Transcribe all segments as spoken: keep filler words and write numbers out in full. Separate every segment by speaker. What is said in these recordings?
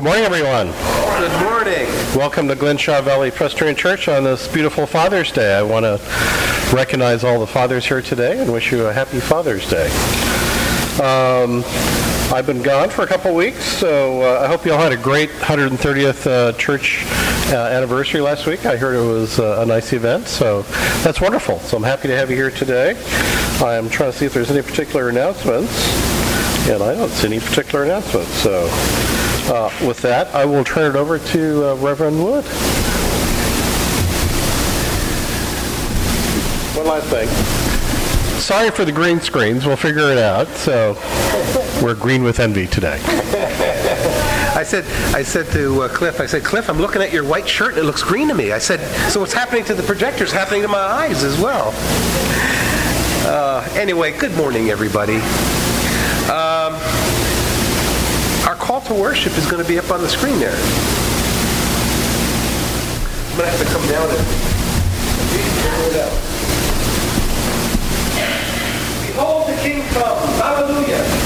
Speaker 1: Good morning, everyone.
Speaker 2: Good morning.
Speaker 1: Welcome to Glenshaw Valley Presbyterian Church on this beautiful Father's Day. I want to recognize all the fathers here today and wish you a happy Father's Day. Um, I've been gone for a couple weeks, so uh, I hope you all had a great one hundred thirtieth uh, church uh, anniversary last week. I heard it was uh, a nice event, so that's wonderful. So I'm happy to have you here today. I'm trying to see if there's any particular announcements, and I don't see any particular announcements. So uh, with that, I will turn it over to uh, Reverend Wood. One last thing. Sorry for the green screens. We'll figure it out. So we're green with envy today.
Speaker 2: I said, I said to uh, Cliff, I said, Cliff, I'm looking at your white shirt and it looks green to me. I said, so what's happening to the projector is happening to my eyes as well. Uh, anyway, good morning, everybody. Um, our call to worship is going to be up on the screen there. I'm going to have to come down and figure it out. Behold the King comes. Hallelujah.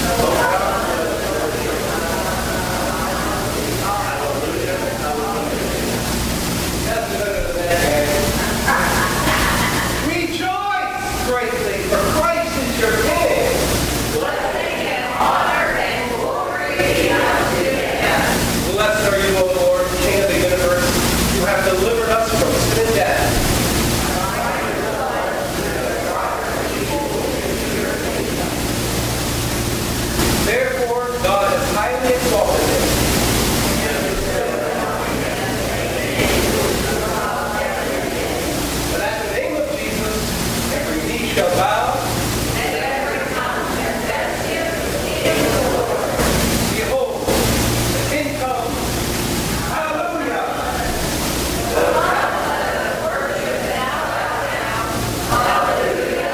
Speaker 2: Rejoice greatly, for Christ is your King. Blessing and honor and glory be unto him. Blessed are you, O Lord, King of the universe. You have delivered us from sin and death. Therefore, God has highly exalted him. But at the name of Jesus, every knee shall bow, and every tongue confess him is the Lord. Behold, the King comes. Hallelujah. Worship now, hallelujah,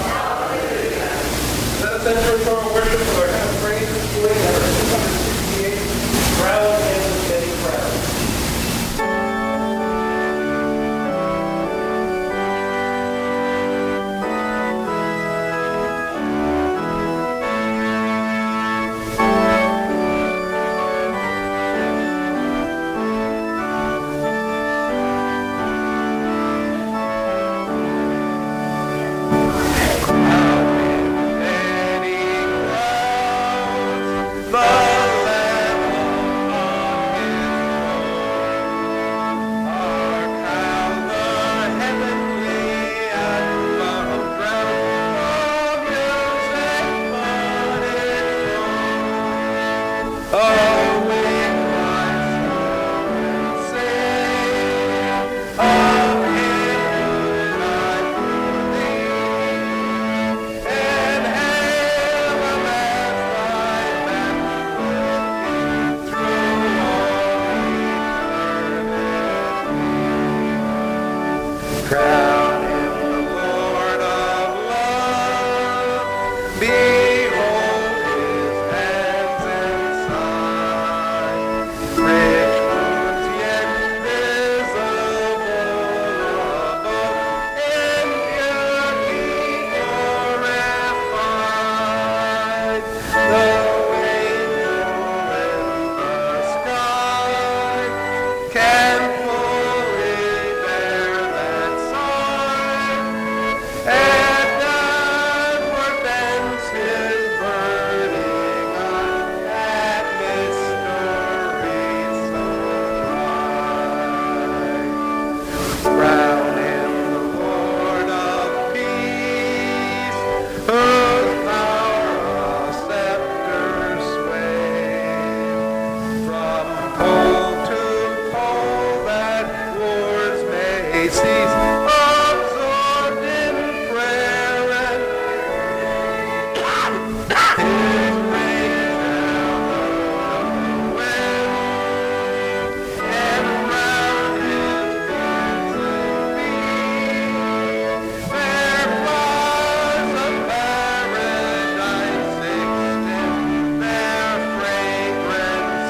Speaker 2: hallelujah. Let us enter into our worship with our hymn of praise and doing number two hundred sixty-eight, Crown and the Steady Crown.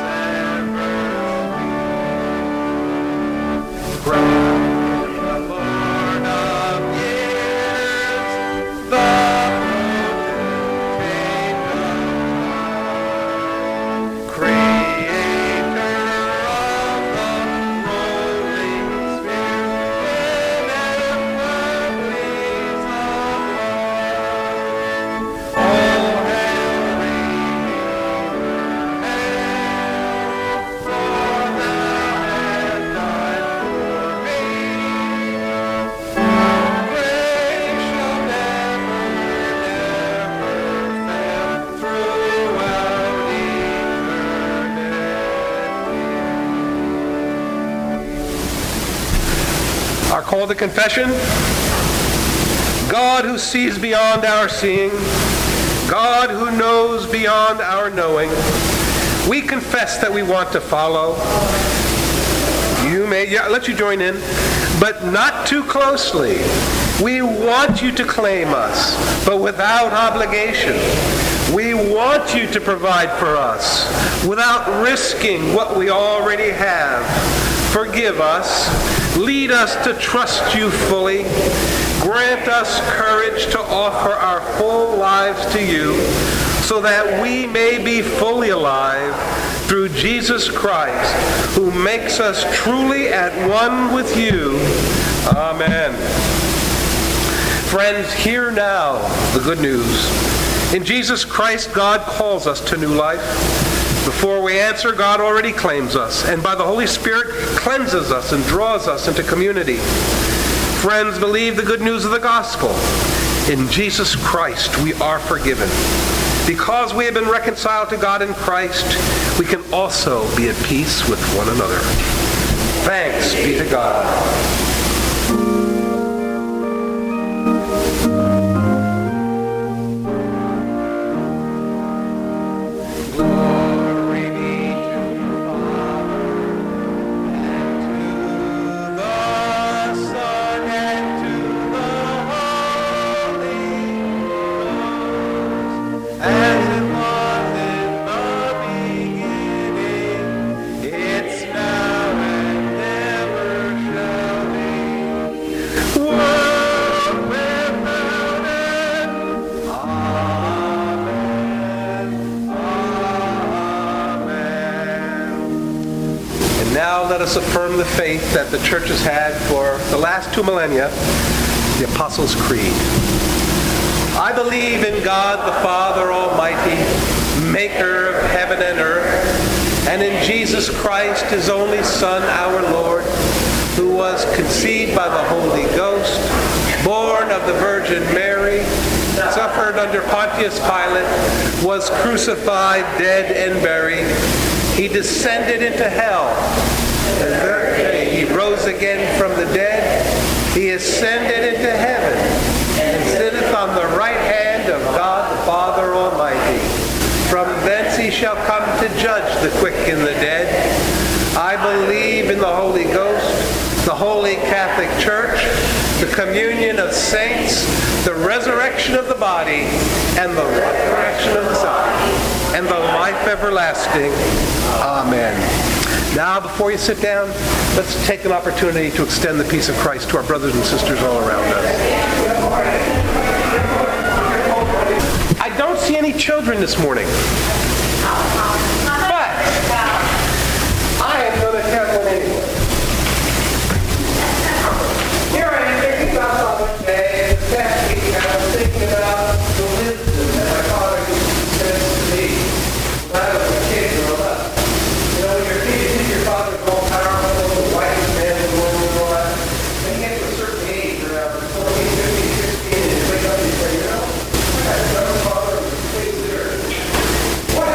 Speaker 2: Crown Our call to confession: God who sees beyond our seeing, God who knows beyond our knowing, we confess that we want to follow. You may, yeah, I'll let you join in, but not too closely. We want you to claim us, but without obligation. We want you to provide for us without risking what we already have. Forgive us. Lead us to trust you fully. Grant us courage to offer our full lives to you so that we may be fully alive through Jesus Christ, who makes us truly at one with you. Amen. Friends, hear now the good news. In Jesus Christ, God calls us to new life. Before we answer, God already claims us, and by the Holy Spirit cleanses us and draws us into community. Friends, believe the good news of the gospel. In Jesus Christ, we are forgiven. Because we have been reconciled to God in Christ, we can also be at peace with one another. Thanks be to God. Now let us affirm the faith that the church has had for the last two millennia, the Apostles' Creed. I believe in God the Father Almighty, maker of heaven and earth, and in Jesus Christ, his only Son, our Lord, who was conceived by the Holy Ghost, born of the Virgin Mary, suffered under Pontius Pilate, was crucified, dead, and buried. He descended into hell. The third day he rose again from the dead. He ascended into heaven and sitteth on the right hand of God the Father Almighty. From thence he shall come to judge the quick and the dead. I believe in the Holy Ghost, the Holy Catholic Church, the communion of saints, the resurrection of the body, and the resurrection of the soul, and the life everlasting. Amen. Now, before you sit down, let's take an opportunity to extend the peace of Christ to our brothers and sisters all around us. I don't see any children this morning, but I am going to have one anyway. Here I am thinking about Father's Day, and this past week I was thinking about the wisdom that my father said to me when I was a kid growing up. You know, when you're a kid, you think your father's all powerful, the wisest man in the world and all that. Then you get to a certain age, around fourteen, fifteen, sixteen, and you wake up and you say, you know, I had a father who was completely there. What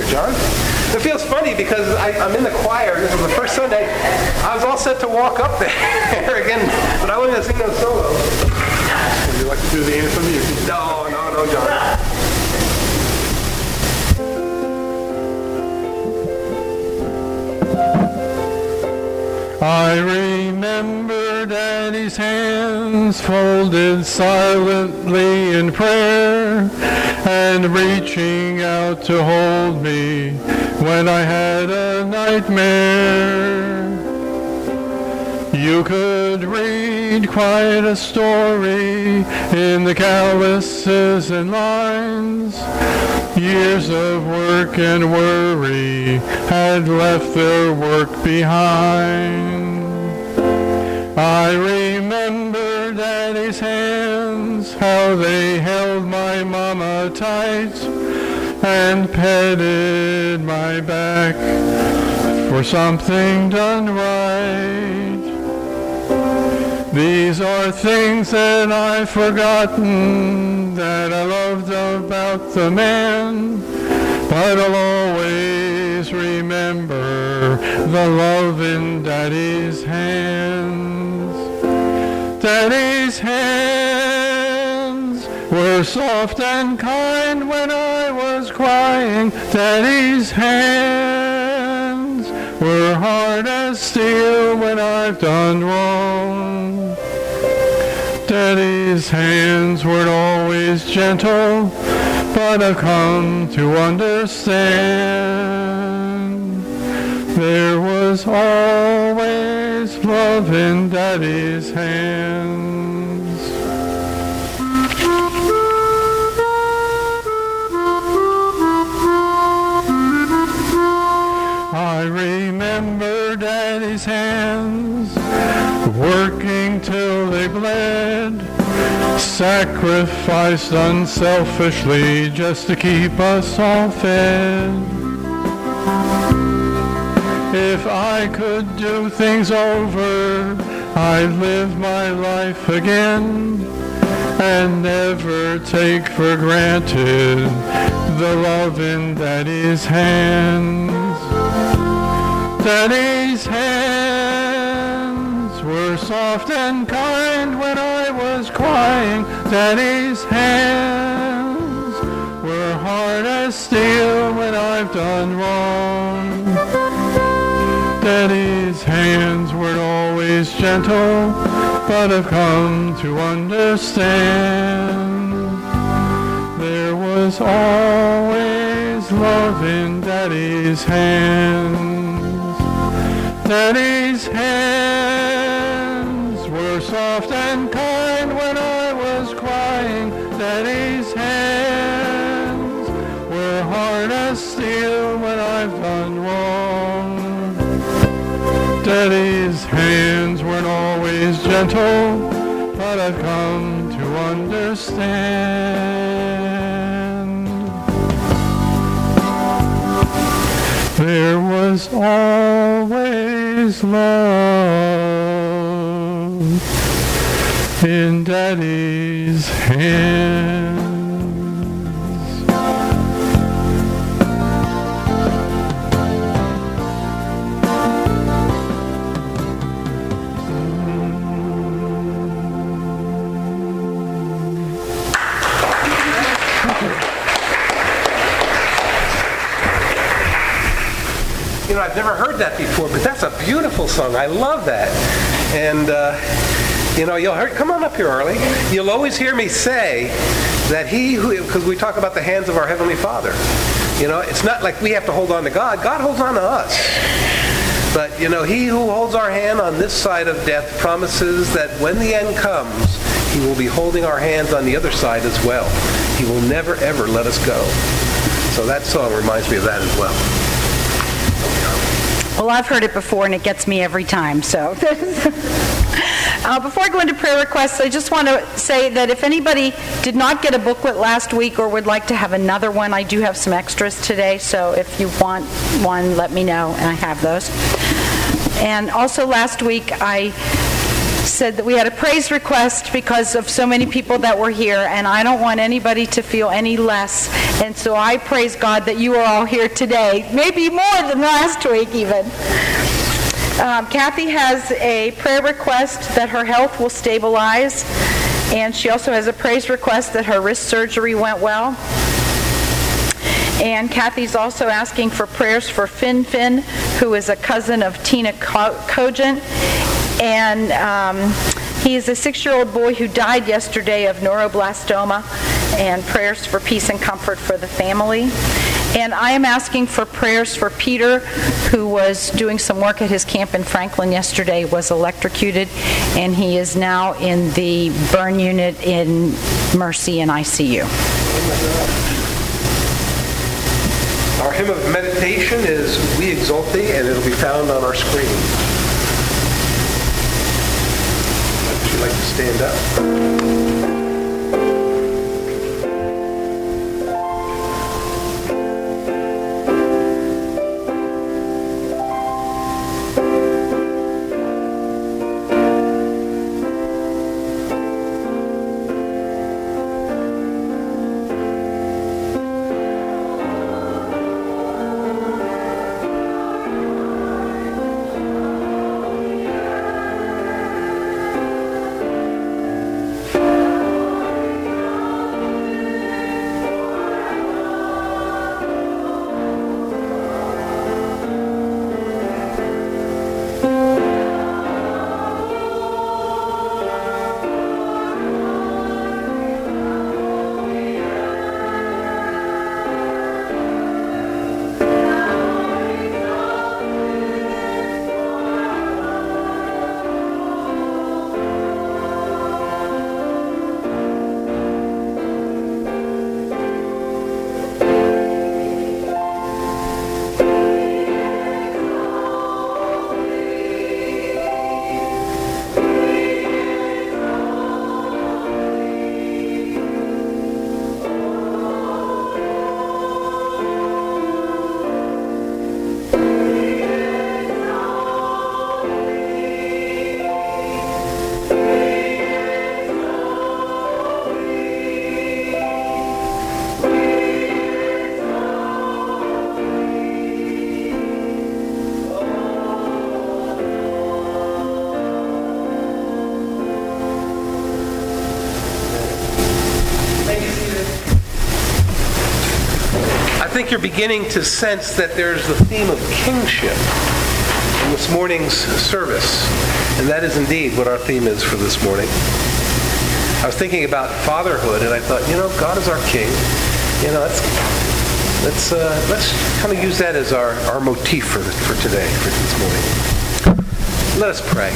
Speaker 2: John. It feels funny because I, I'm in the choir. This is the first Sunday. I was all set to walk up there again, but I wasn't going to sing no solo. Would you like to do the anthem? No, no, no, John.
Speaker 3: I remember Daddy's hands folded silently in prayer and reaching out to hold me when I had a nightmare. You could read quite a story in the calluses and lines. Years of work and worry had left their work behind. I remember Daddy's hands, how they held my mama tight and petted my back for something done right. These are things that I've forgotten that I loved about the man, but I'll always remember the love in Daddy's hands. Daddy's hands were soft and kind when I was crying. Daddy's hands were hard as steel when I've done wrong. Daddy's hands weren't always gentle, but I've come to understand. There was always love in Daddy's hands. I remember Daddy's hands working till they bled, sacrificed unselfishly just to keep us all fed. If I could do things over, I'd live my life again and never take for granted the love in Daddy's hands. Daddy's hands were soft and kind when I was crying. Daddy's hands were hard as steel when I've done wrong. Daddy's hands weren't always gentle, but I've come to understand. There was always love in Daddy's hands. Daddy's hands were soft and kind when I was crying. Daddy's hands were hard as steel when I've done wrong. Daddy's hands weren't always gentle, but I've come to understand. There was always love in Daddy's hands.
Speaker 2: You know, I've never heard that before, but that's a beautiful song. I love that. And, uh, you know, you'll hear, come on up here, Arlie. You'll always hear me say that he who, because we talk about the hands of our Heavenly Father. You know, it's not like we have to hold on to God. God holds on to us. But, you know, he who holds our hand on this side of death promises that when the end comes, he will be holding our hands on the other side as well. He will never, ever let us go. So that song reminds me of that as well.
Speaker 4: Well, I've heard it before, and it gets me every time, so. uh, before I go into prayer requests, I just want to say that if anybody did not get a booklet last week or would like to have another one, I do have some extras today, so if you want one, let me know, and I have those. And also last week, I said that we had a praise request because of so many people that were here, and I don't want anybody to feel any less. And so I praise God that you are all here today, maybe more than last week even. Um, Kathy has a prayer request that her health will stabilize, and she also has a praise request that her wrist surgery went well. And Kathy's also asking for prayers for Fin Fin, who is a cousin of Tina Cogent. And um, he is a six-year-old boy who died yesterday of neuroblastoma, and prayers for peace and comfort for the family. And I am asking for prayers for Peter, who was doing some work at his camp in Franklin yesterday, was electrocuted, and he is now in the burn unit in Mercy in I C U.
Speaker 2: Our hymn of meditation is We Exalt Thee, and it'll be found on our screen. Would you like to stand up? I think you're beginning to sense that there's the theme of kingship in this morning's service. And that is indeed what our theme is for this morning. I was thinking about fatherhood, and I thought, you know, God is our king. You know, let's let's uh, let's kind of use that as our, our motif for for today, for this morning. Let us pray.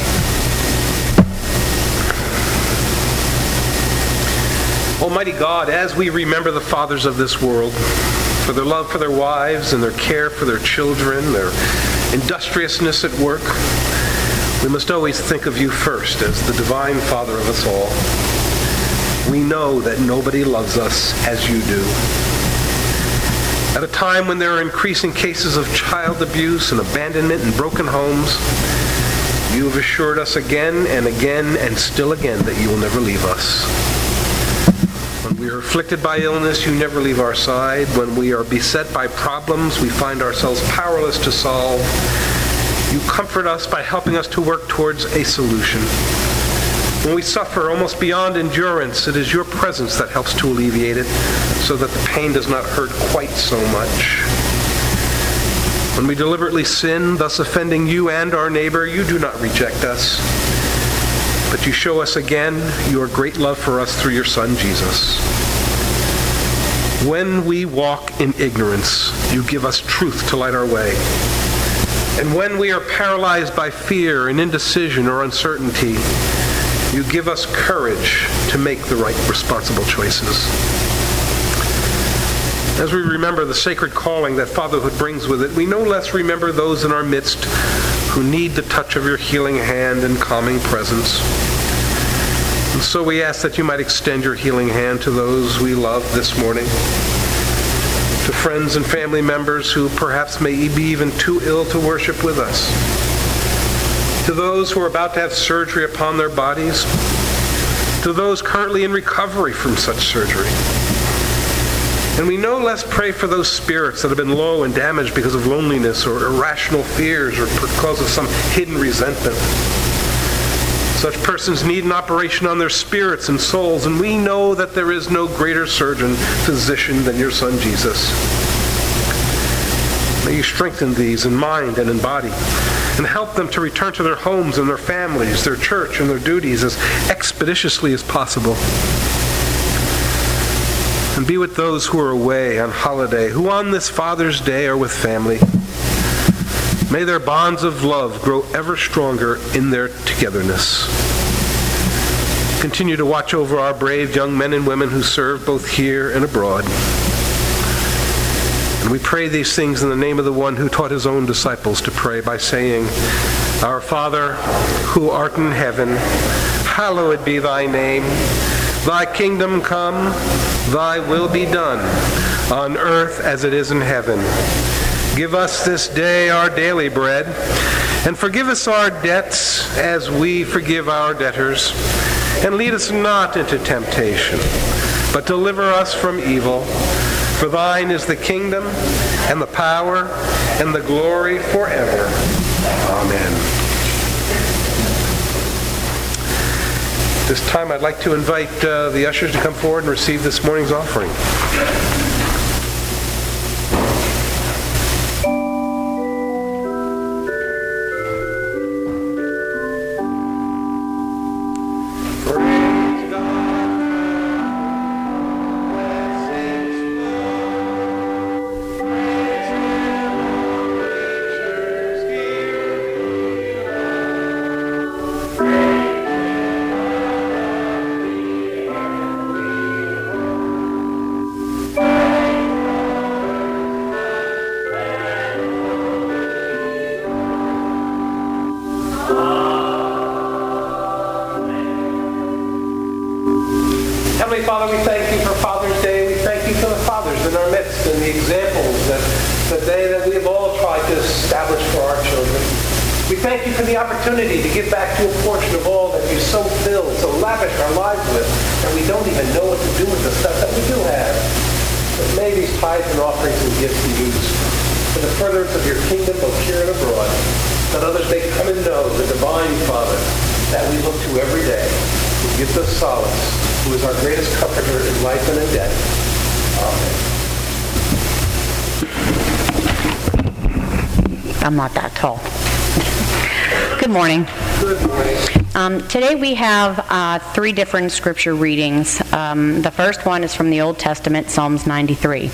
Speaker 2: Almighty God, as we remember the fathers of this world, for their love for their wives and their care for their children, their industriousness at work, we must always think of you first as the divine Father of us all. We know that nobody loves us as you do. At a time when there are increasing cases of child abuse and abandonment in broken homes, you have assured us again and again and still again that you will never leave us. When we are afflicted by illness, you never leave our side. When we are beset by problems we find ourselves powerless to solve, you comfort us by helping us to work towards a solution. When we suffer almost beyond endurance, it is your presence that helps to alleviate it so that the pain does not hurt quite so much. When we deliberately sin, thus offending you and our neighbor, you do not reject us, but you show us again your great love for us through your Son, Jesus. When we walk in ignorance, you give us truth to light our way. And when we are paralyzed by fear and indecision or uncertainty, you give us courage to make the right responsible choices. As we remember the sacred calling that fatherhood brings with it, we no less remember those in our midst who need the touch of your healing hand and calming presence. And so we ask that you might extend your healing hand to those we love this morning, to friends and family members who perhaps may be even too ill to worship with us. to those who are about to have surgery upon their bodies, to those currently in recovery from such surgery. And we no less pray for those spirits that have been low and damaged because of loneliness or irrational fears or because of some hidden resentment. Such persons need an operation on their spirits and souls, and we know that there is no greater surgeon, physician than your Son Jesus. May you strengthen these in mind and in body, and help them to return to their homes and their families, their church and their duties as expeditiously as possible. And be with those who are away on holiday, who on this Father's Day are with family. May their bonds of love grow ever stronger in their togetherness. Continue to watch over our brave young men and women who serve both here and abroad. And we pray these things in the name of the one who taught his own disciples to pray by saying, Our Father, who art in heaven, hallowed be thy name. Thy kingdom come, thy will be done, on earth as it is in heaven. Give us this day our daily bread, and forgive us our debts as we forgive our debtors. And lead us not into temptation, but deliver us from evil. For thine is the kingdom, and the power, and the glory forever. Amen. This time I'd like to invite uh, the ushers to come forward and receive this morning's offering. Heavenly Father, we thank you for Father's Day. We thank you for the fathers in our midst and the examples that the day that we have all tried to establish for our children. We thank you for the opportunity to give back to a portion of all that you so fill, so lavish our lives with, and we don't even know what to do with the stuff that we do have. But may these tithes and offerings and gifts be used for the furtherance of your kingdom both here and abroad, that others may come and know the divine Father that we look to every day, who gives us solace, who is our greatest comforter in life and in death. Amen.
Speaker 5: I'm not that tall. Good morning.
Speaker 2: Good morning.
Speaker 5: Um, today we have uh, three different scripture readings. Um, the first one is from the Old Testament, Psalms ninety-three.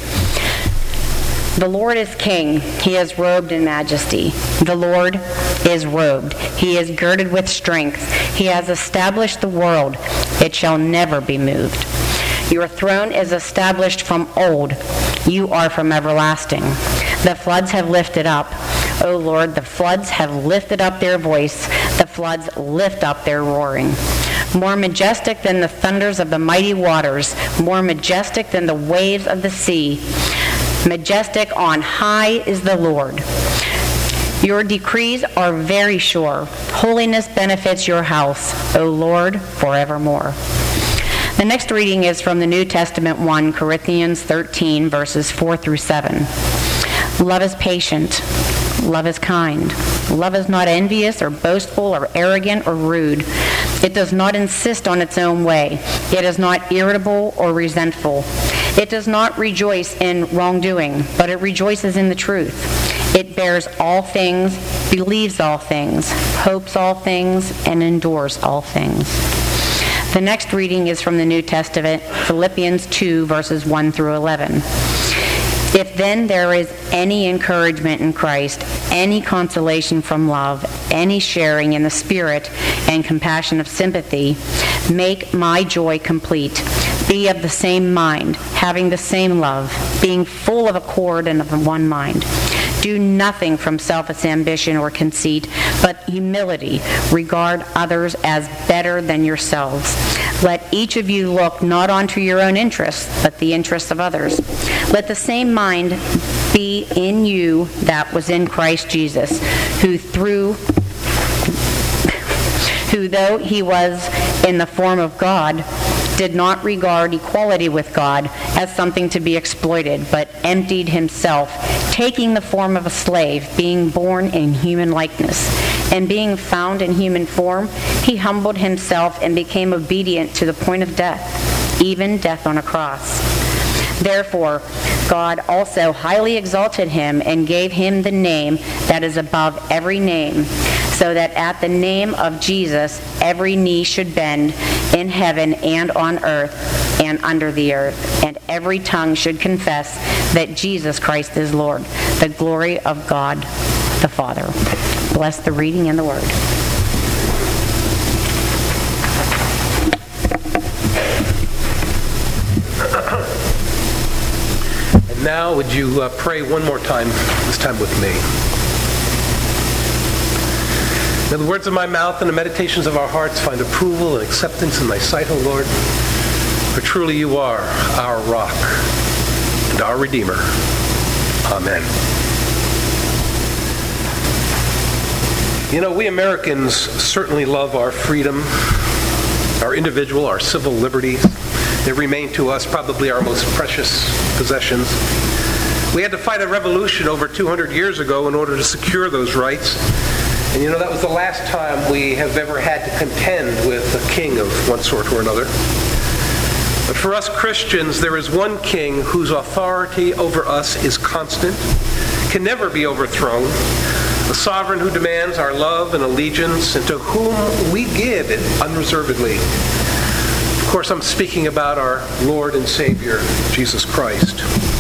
Speaker 5: The Lord is king. He is robed in majesty. The Lord is robed. He is girded with strength. He has established the world. It shall never be moved. Your throne is established from old. You are from everlasting. The floods have lifted up. O Lord, the floods have lifted up their voice. The floods lift up their roaring. More majestic than the thunders of the mighty waters, more majestic than the waves of the sea. Majestic on high is the Lord. Your decrees are very sure. Holiness benefits your house, O Lord, forevermore. The next reading is from the New Testament, First Corinthians thirteen, verses four through seven. Love is patient. Love is kind. Love is not envious or boastful or arrogant or rude. It does not insist on its own way. It is not irritable or resentful. It does not rejoice in wrongdoing, but it rejoices in the truth. It bears all things, believes all things, hopes all things, and endures all things. The next reading is from the New Testament, Philippians two, verses one through eleven. If then there is any encouragement in Christ, any consolation from love, any sharing in the Spirit, and compassion of sympathy, make my joy complete. Be of the same mind, having the same love, being full of accord and of one mind. Do nothing from selfish ambition or conceit, but humility. Regard others as better than yourselves. Let each of you look not onto your own interests, but the interests of others. Let the same mind be in you that was in Christ Jesus, who through who, though he was in the form of God, did not regard equality with God as something to be exploited, but emptied himself, taking the form of a slave, being born in human likeness. And being found in human form, he humbled himself and became obedient to the point of death, even death on a cross. Therefore, God also highly exalted him and gave him the name that is above every name, so that at the name of Jesus every knee should bend in heaven and on earth and under the earth, and every tongue should confess that Jesus Christ is Lord, the glory of God the Father. Bless the reading and the word.
Speaker 2: And now would you uh, pray one more time, this time with me. May the words of my mouth and the meditations of our hearts find approval and acceptance in thy sight, O Lord. For truly you are our rock and our Redeemer. Amen. You know, we Americans certainly love our freedom, our individual, our civil liberties. They remain to us probably our most precious possessions. We had to fight a revolution over two hundred years ago in order to secure those rights. And you know, that was the last time we have ever had to contend with a king of one sort or another. But for us Christians, there is one king whose authority over us is constant, can never be overthrown, a sovereign who demands our love and allegiance, and to whom we give it unreservedly. Of course, I'm speaking about our Lord and Savior, Jesus Christ.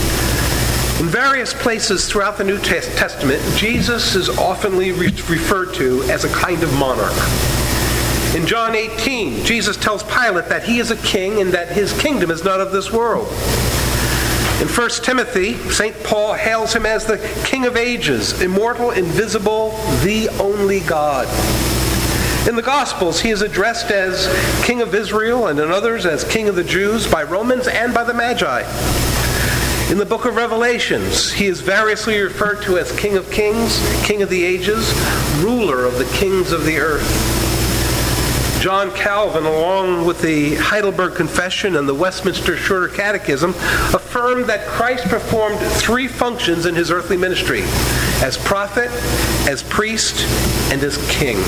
Speaker 2: In various places throughout the New Testament, Jesus is oftenly re- referred to as a kind of monarch. In John eighteen, Jesus tells Pilate that he is a king and that his kingdom is not of this world. In First Timothy, Saint Paul hails him as the King of ages, immortal, invisible, the only God. In the Gospels, he is addressed as King of Israel and in others as King of the Jews by Romans and by the Magi. In the book of Revelations, he is variously referred to as King of Kings, King of the Ages, ruler of the kings of the earth. John Calvin, along with the Heidelberg Confession and the Westminster Shorter Catechism, affirmed that Christ performed three functions in his earthly ministry: as prophet, as priest, and as king.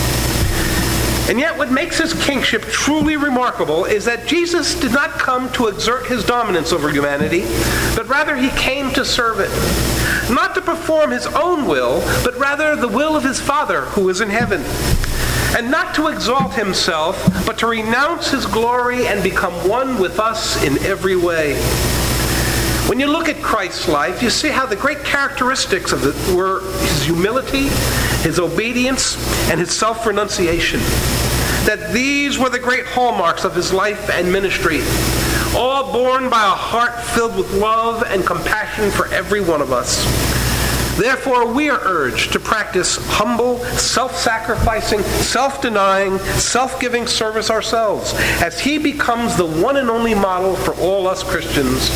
Speaker 2: And yet what makes his kingship truly remarkable is that Jesus did not come to exert his dominance over humanity, but rather he came to serve it. Not to perform his own will, but rather the will of his Father who is in heaven. And not to exalt himself, but to renounce his glory and become one with us in every way. When you look at Christ's life, you see how the great characteristics of it were his humility, his obedience, and his self-renunciation. That these were the great hallmarks of his life and ministry, all born by a heart filled with love and compassion for every one of us. Therefore, we are urged to practice humble, self-sacrificing, self-denying, self-giving service ourselves, as he becomes the one and only model for all us Christians.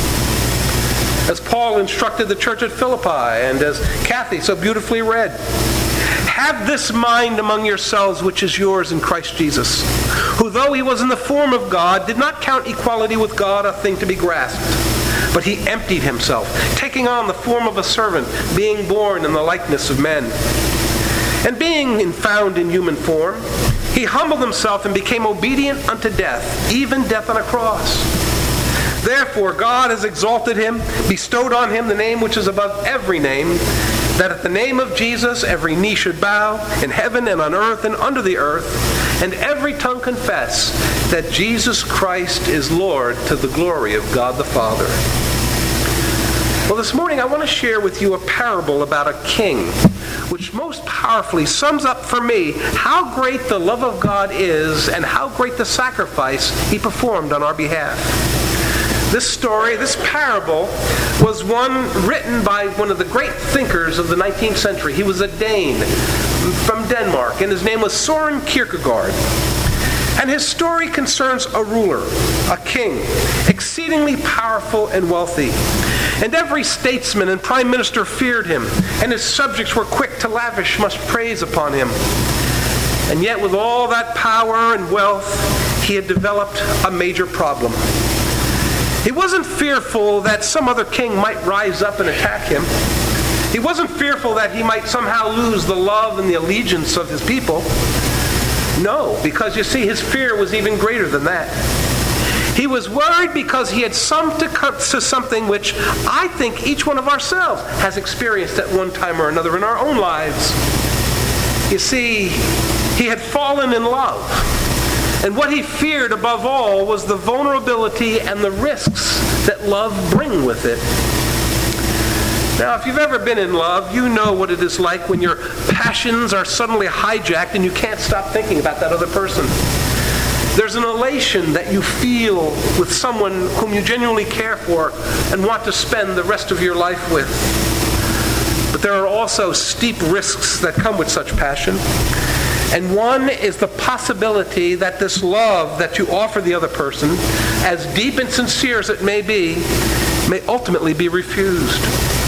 Speaker 2: As Paul instructed the church at Philippi, and as Kathy so beautifully read, have this mind among yourselves which is yours in Christ Jesus, who though he was in the form of God, did not count equality with God a thing to be grasped. But he emptied himself, taking on the form of a servant, being born in the likeness of men. And being found in human form, he humbled himself and became obedient unto death, even death on a cross. Therefore God has exalted him, bestowed on him the name which is above every name, that at the name of Jesus every knee should bow, in heaven and on earth and under the earth, and every tongue confess that Jesus Christ is Lord, to the glory of God the Father. Well, this morning I want to share with you a parable about a king, which most powerfully sums up for me how great the love of God is and how great the sacrifice he performed on our behalf. This story, this parable, was one written by one of the great thinkers of the nineteenth century. He was a Dane from Denmark, and his name was Søren Kierkegaard. And his story concerns a ruler, a king, exceedingly powerful and wealthy. And every statesman and prime minister feared him, and his subjects were quick to lavish much praise upon him. And yet with all that power and wealth, he had developed a major problem. He wasn't fearful that some other king might rise up and attack him. He wasn't fearful that he might somehow lose the love and the allegiance of his people. No, because you see, his fear was even greater than that. He was worried because he had summed to, to something which I think each one of ourselves has experienced at one time or another in our own lives. You see, he had fallen in love. And what he feared above all was the vulnerability and the risks that love bring with it. Now, if you've ever been in love, you know what it is like when your passions are suddenly hijacked and you can't stop thinking about that other person. There's an elation that you feel with someone whom you genuinely care for and want to spend the rest of your life with. But there are also steep risks that come with such passion. And one is the possibility that this love that you offer the other person, as deep and sincere as it may be, may ultimately be refused.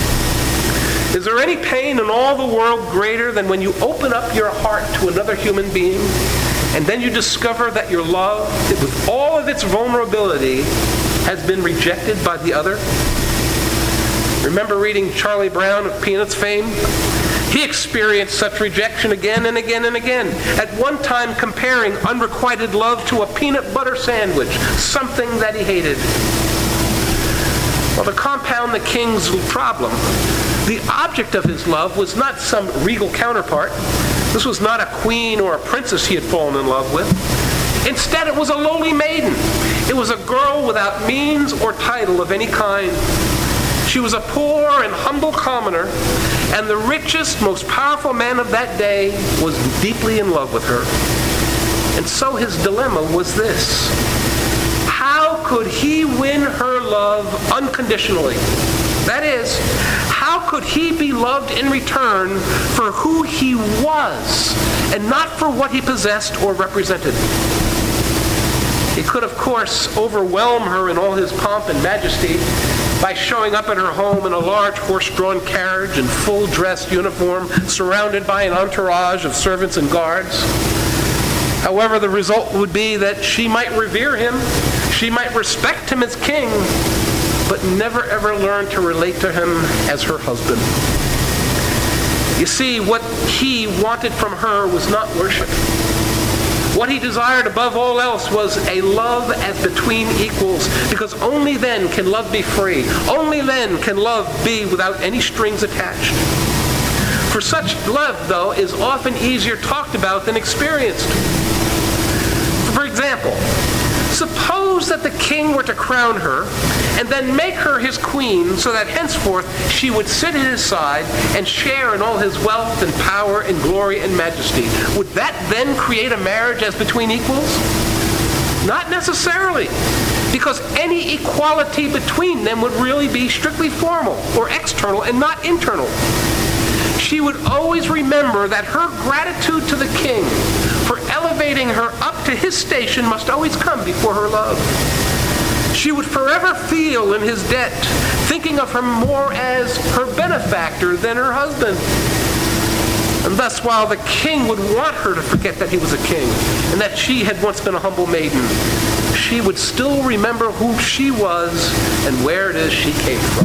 Speaker 2: Is there any pain in all the world greater than when you open up your heart to another human being and then you discover that your love, with all of its vulnerability, has been rejected by the other? Remember reading Charlie Brown of Peanuts fame? He experienced such rejection again and again and again, at one time comparing unrequited love to a peanut butter sandwich, something that he hated. Well, to compound the king's problem, the object of his love was not some regal counterpart. This was not a queen or a princess he had fallen in love with. Instead, it was a lowly maiden. It was a girl without means or title of any kind. She was a poor and humble commoner, and the richest, most powerful man of that day was deeply in love with her. And so his dilemma was this: how could he win her love unconditionally? That is, how could he be loved in return for who he was and not for what he possessed or represented? He could, of course, overwhelm her in all his pomp and majesty by showing up at her home in a large horse-drawn carriage in full-dress uniform, surrounded by an entourage of servants and guards. However, the result would be that she might revere him, she might respect him as king, but never ever learn to relate to him as her husband. You see, what he wanted from her was not worship. What he desired above all else was a love as between equals, because only then can love be free. Only then can love be without any strings attached. For such love, though, is often easier talked about than experienced. For example, suppose that the king were to crown her and then make her his queen so that henceforth she would sit at his side and share in all his wealth and power and glory and majesty. Would that then create a marriage as between equals? Not necessarily, because any equality between them would really be strictly formal or external and not internal. She would always remember that her gratitude to the king for elevating her up to his station must always come before her love. She would forever feel in his debt, thinking of him more as her benefactor than her husband. And thus, while the king would want her to forget that he was a king and that she had once been a humble maiden, she would still remember who she was and where it is she came from.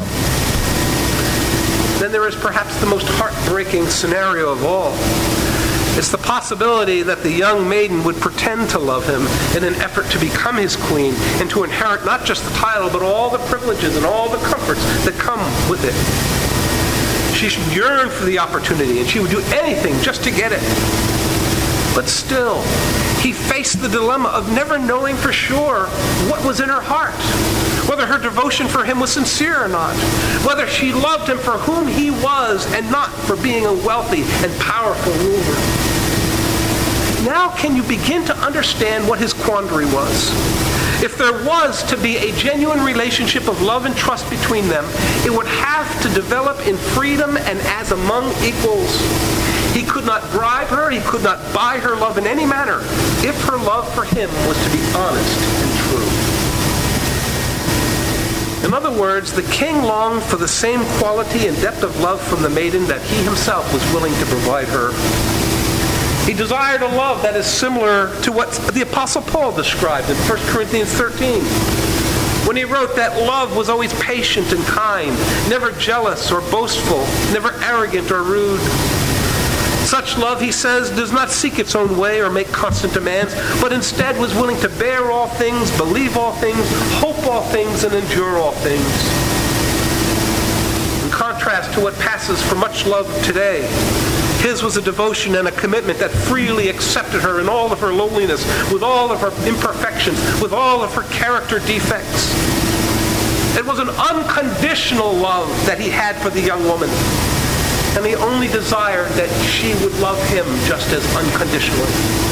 Speaker 2: Then there is perhaps the most heartbreaking scenario of all. It's the possibility that the young maiden would pretend to love him in an effort to become his queen and to inherit not just the title, but all the privileges and all the comforts that come with it. She should yearn for the opportunity, and she would do anything just to get it. But still, he faced the dilemma of never knowing for sure what was in her heart, whether her devotion for him was sincere or not, whether she loved him for whom he was and not for being a wealthy and powerful ruler. Now can you begin to understand what his quandary was? If there was to be a genuine relationship of love and trust between them, it would have to develop in freedom and as among equals. He could not bribe her, he could not buy her love in any manner, if her love for him was to be honest and true. In other words, the king longed for the same quality and depth of love from the maiden that he himself was willing to provide her. He desired a love that is similar to what the Apostle Paul described in First Corinthians thirteen, when he wrote that love was always patient and kind, never jealous or boastful, never arrogant or rude. Such love, he says, does not seek its own way or make constant demands, but instead was willing to bear all things, believe all things, hope all things, and endure all things. In contrast to what passes for much love today, his was a devotion and a commitment that freely accepted her in all of her lowliness, with all of her imperfections, with all of her character defects. It was an unconditional love that he had for the young woman, and he only desired that she would love him just as unconditionally.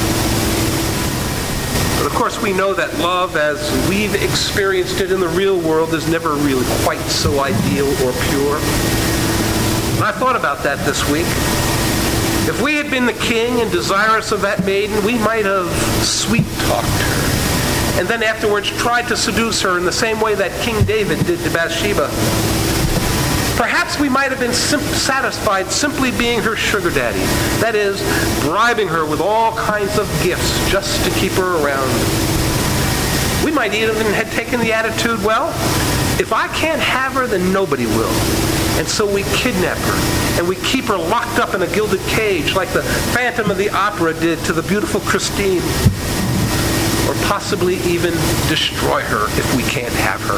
Speaker 2: But of course we know that love, as we've experienced it in the real world, is never really quite so ideal or pure. And I thought about that this week. If we had been the king and desirous of that maiden, we might have sweet-talked her, and then afterwards tried to seduce her in the same way that King David did to Bathsheba. Perhaps we might have been sim- satisfied simply being her sugar daddy, that is, bribing her with all kinds of gifts just to keep her around. We might even have taken the attitude, well, if I can't have her, then nobody will. And so we kidnap her, and we keep her locked up in a gilded cage like the Phantom of the Opera did to the beautiful Christine. Or possibly even destroy her if we can't have her.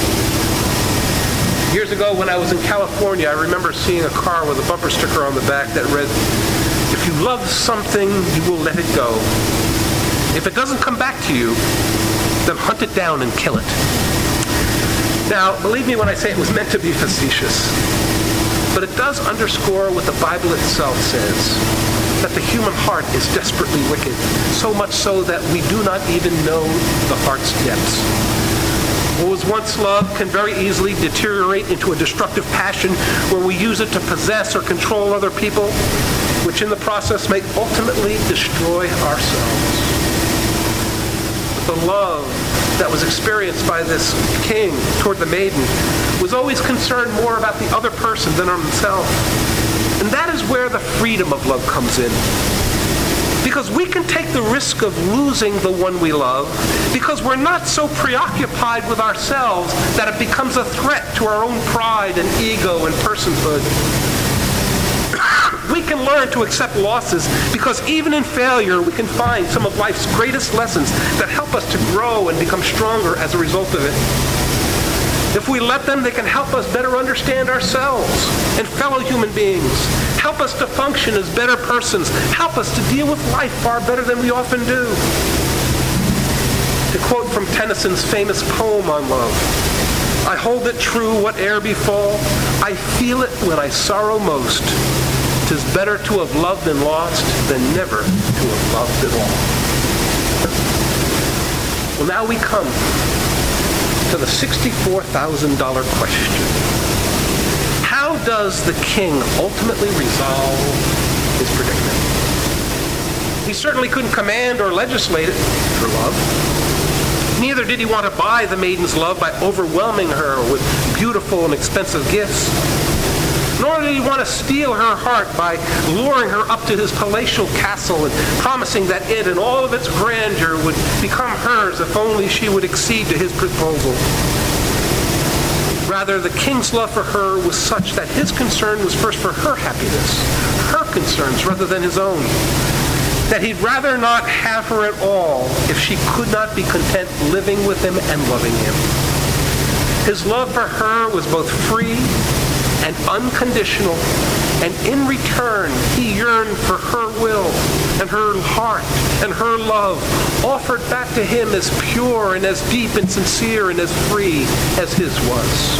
Speaker 2: Years ago when I was in California, I remember seeing a car with a bumper sticker on the back that read, "If you love something, you will let it go. If it doesn't come back to you, then hunt it down and kill it." Now, believe me when I say it was meant to be facetious, but it does underscore what the Bible itself says, that the human heart is desperately wicked, so much so that we do not even know the heart's depths. What was once love can very easily deteriorate into a destructive passion where we use it to possess or control other people, which in the process may ultimately destroy ourselves. But the love that was experienced by this king toward the maiden was always concerned more about the other person than on himself. And that is where the freedom of love comes in. Because we can take the risk of losing the one we love because we're not so preoccupied with ourselves that it becomes a threat to our own pride and ego and personhood. We can learn to accept losses because even in failure we can find some of life's greatest lessons that help us to grow and become stronger as a result of it. If we let them, they can help us better understand ourselves and fellow human beings, help us to function as better persons, help us to deal with life far better than we often do. To quote from Tennyson's famous poem on love, "I hold it true whate'er befall, I feel it when I sorrow most. 'Tis better to have loved and lost than never to have loved at all." Well, now we come to the sixty-four thousand dollars question. How does the king ultimately resolve his predicament? He certainly couldn't command or legislate it for love. Neither did he want to buy the maiden's love by overwhelming her with beautiful and expensive gifts. Nor did he want to steal her heart by luring her up to his palatial castle and promising that it and all of its grandeur would become hers if only she would accede to his proposal. Rather, the king's love for her was such that his concern was first for her happiness, her concerns rather than his own. That he'd rather not have her at all if she could not be content living with him and loving him. His love for her was both free and unconditional, and in return he yearned for her will and her heart and her love offered back to him as pure and as deep and sincere and as free as his was.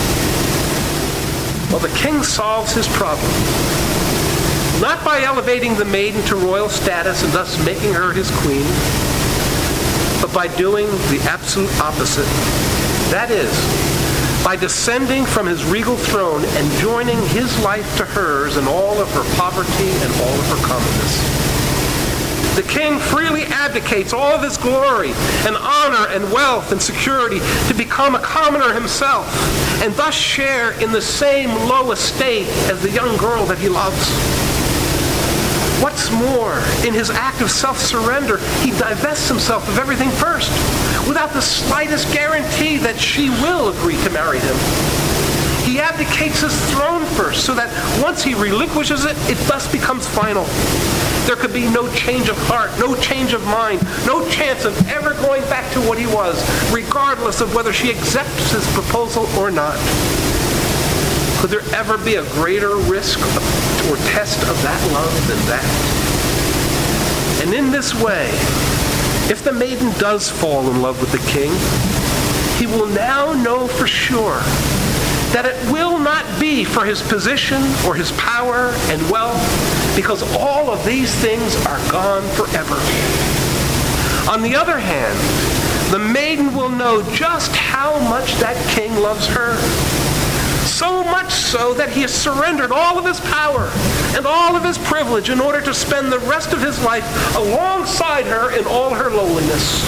Speaker 2: Well, the king solves his problem, not by elevating the maiden to royal status and thus making her his queen, but by doing the absolute opposite. That is, by descending from his regal throne and joining his life to hers in all of her poverty and all of her commonness. The king freely abdicates all of his glory and honor and wealth and security to become a commoner himself and thus share in the same low estate as the young girl that he loves. What's more, in his act of self-surrender, he divests himself of everything first, without the slightest guarantee that she will agree to marry him. He abdicates his throne first, so that once he relinquishes it, it thus becomes final. There could be no change of heart, no change of mind, no chance of ever going back to what he was, regardless of whether she accepts his proposal or not. Could there ever be a greater risk or test of that love than that? And in this way, if the maiden does fall in love with the king, he will now know for sure that it will not be for his position or his power and wealth, because all of these things are gone forever. On the other hand, the maiden will know just how much that king loves her. So much so that he has surrendered all of his power and all of his privilege in order to spend the rest of his life alongside her in all her lowliness.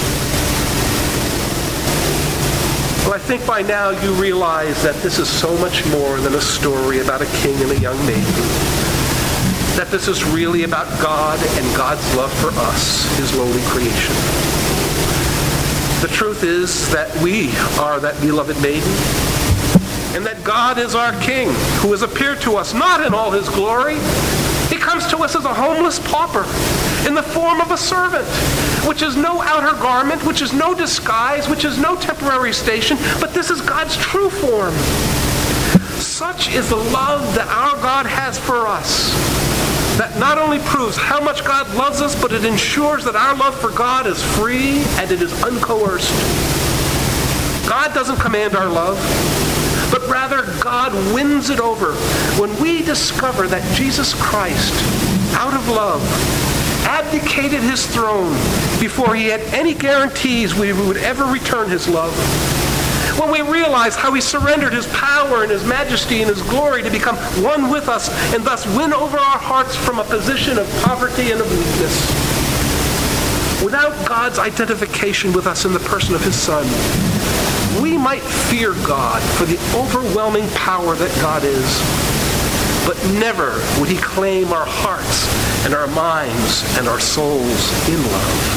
Speaker 2: Well, I think by now you realize that this is so much more than a story about a king and a young maiden. That this is really about God and God's love for us, his lowly creation. The truth is that we are that beloved maiden, and that God is our King, who has appeared to us not in all his glory. He comes to us as a homeless pauper, in the form of a servant, which is no outer garment, which is no disguise, which is no temporary station, but this is God's true form. Such is the love that our God has for us, that not only proves how much God loves us, but it ensures that our love for God is free and it is uncoerced. God doesn't command our love, but rather God wins it over when we discover that Jesus Christ, out of love, abdicated his throne before he had any guarantees we would ever return his love. When we realize how he surrendered his power and his majesty and his glory to become one with us and thus win over our hearts from a position of poverty and of weakness. Without God's identification with us in the person of his Son, we might fear God for the overwhelming power that God is, but never would he claim our hearts and our minds and our souls in love.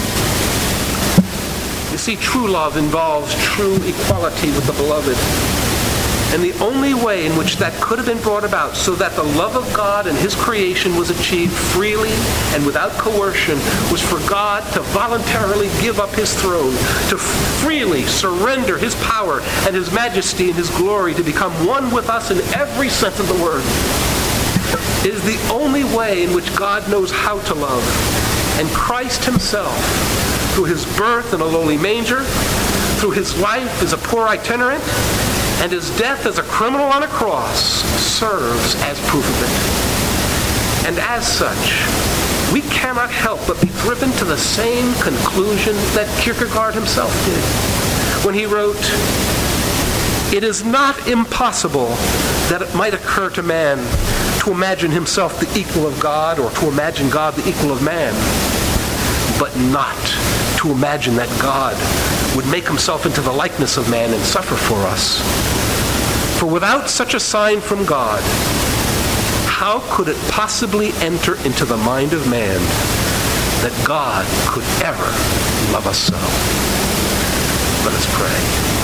Speaker 2: You see, true love involves true equality with the beloved. And the only way in which that could have been brought about so that the love of God and his creation was achieved freely and without coercion was for God to voluntarily give up his throne, to freely surrender his power and his majesty and his glory to become one with us in every sense of the word. It is the only way in which God knows how to love. And Christ himself, through his birth in a lowly manger, through his life as a poor itinerant, and his death as a criminal on a cross, serves as proof of it. And as such, we cannot help but be driven to the same conclusion that Kierkegaard himself did when he wrote, "It is not impossible that it might occur to man to imagine himself the equal of God or to imagine God the equal of man, but not to imagine that God would make himself into the likeness of man and suffer for us. For without such a sign from God, how could it possibly enter into the mind of man that God could ever love us so?" Let us pray.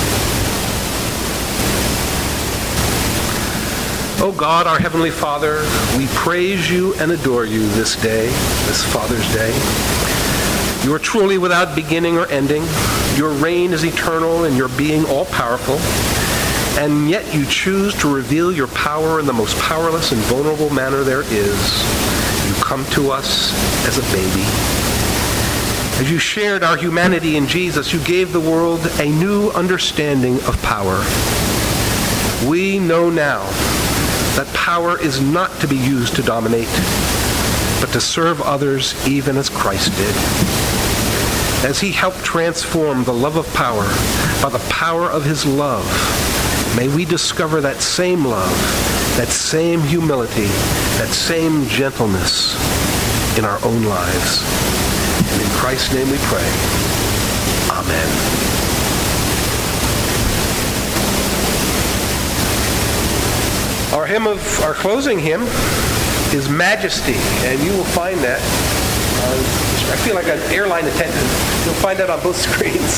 Speaker 2: Oh God, our Heavenly Father, we praise you and adore you this day, this Father's Day. You are truly without beginning or ending. Your reign is eternal and your being all-powerful. And yet you choose to reveal your power in the most powerless and vulnerable manner there is. You come to us as a baby. As you shared our humanity in Jesus, you gave the world a new understanding of power. We know now that power is not to be used to dominate, but to serve others even as Christ did. As he helped transform the love of power by the power of his love, may we discover that same love, that same humility, that same gentleness in our own lives. And in Christ's name we pray. Amen. Our hymn of our closing hymn His Majesty, and you will find that. Uh, I feel like an airline attendant. You'll find that on both screens.